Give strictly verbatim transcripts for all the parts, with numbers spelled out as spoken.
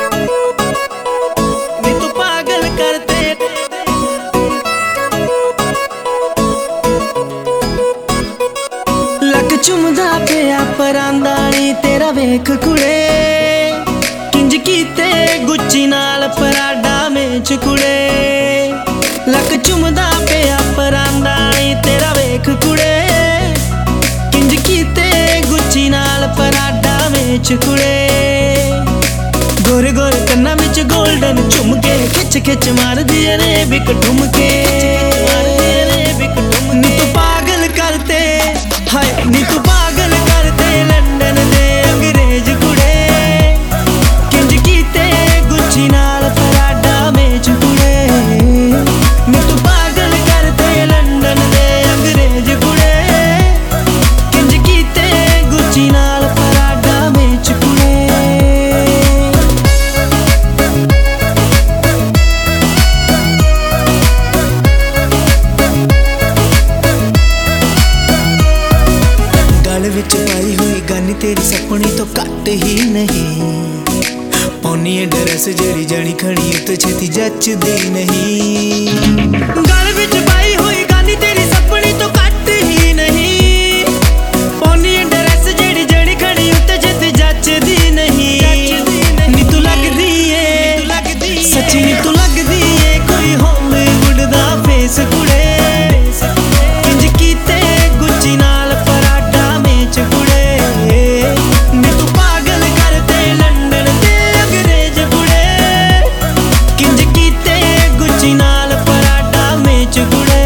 नी तू पागल करते लक चुमदा पिया परांदा नी तेरा वेख कुड़े किंज कीते गुच्ची नाल पराडा मेच कुड़े लक चुमदा पिया परांदा नी तेरा वेख कुड़े किंज कीते गुच्ची नाल पराडा मेच कुड़े गोरे गोरे कन्ना विच गोल्डन झुमके खिच खिच मार दिए ने बिक ठुमके नी तू पागल करते हाय नी तू पागल करते लंदन दे अंग्रेज कुड़े किंज कीते गुच्ची नाल पराडा मेच कुड़े नी तू पागल करते लंदन दे अंग्रेज कुड़े किंज कीते गुच्ची नाल पराडा मेच कुड़े विच पाई हुई गन तेरी सपनी तो घट ही नहीं पौनी ड्रेस जेड़ी जनी खड़ी उत छेती जचदी नहीं गल विच पाई हुई गन तेरी सपनी तो घट ही नहीं पौनी ड्रेस जेड़ी जनी खड़ी उत छेती जचदी नहीं नी तू लगदी है सच्ची नी तू लगदी है कोई हॉलीवुड दा फेस कुड़े किंज कीते गुच्ची नाल पराडा मेच कुड़े नी तू पागल करते लंदन दे अंग्रेज कुड़े किंज कीते गुच्ची नाल पराडा मेच कुड़े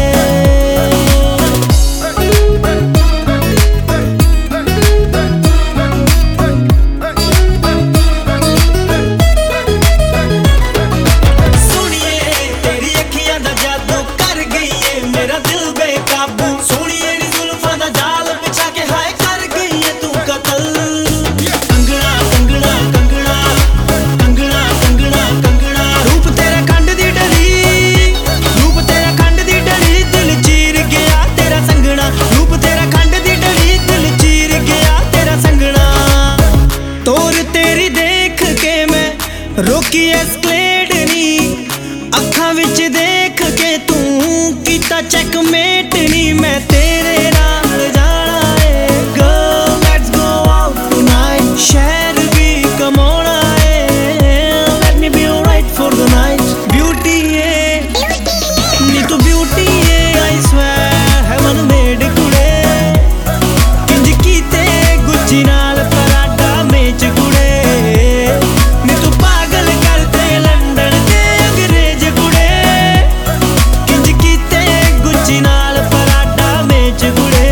सोनिए तेरी अखियां दा जादू कर गई है मेरा दिल बेकाबू सोनिए नी जुल्फां दा जाल बिछा के हाय कर गई है तू कतल कंगना कंगना कंगना कंगना कंगना कंगना रूप तेरा खंड दी डली रूप तेरा खंड दी डली दिल चीर गया तेरा संगना रूप तेरा खंड दी डली दिल चीर गया तेरा संगना तोर तेरी देख के मैं रोकी एस्केलेड नी अखां विच देख के तू कीता चेकमेट नी मैं तेरे नाल जाना है girl let's go out tonight शहर भी कमाना है let me be alright for the night beauty है नी तू ब्यूटी है आई स्वेयर हेवन मेड कुड़े किंज कीते गुच्ची नाल पराडा मेच कुड़े नी तू पागल करते लंदन दे अंग्रेज कुड़े किंज कीते गुच्ची नाल पराडा मेच कुड़े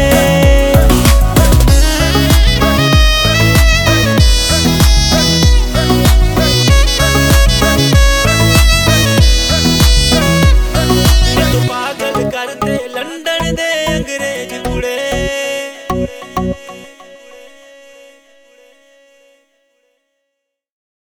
नी तू पागल करते लंदन दे अंग्रेज कुड़े